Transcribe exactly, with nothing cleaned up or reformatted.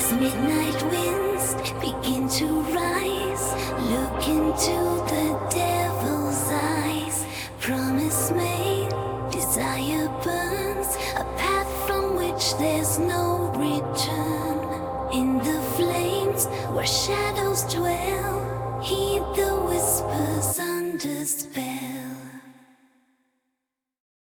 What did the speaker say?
As midnight winds begin to rise, look into the devil's eyes. Promise made, desire burns, a path from which there's no return. In the flames where shadows dwell, heed the whispers under spell.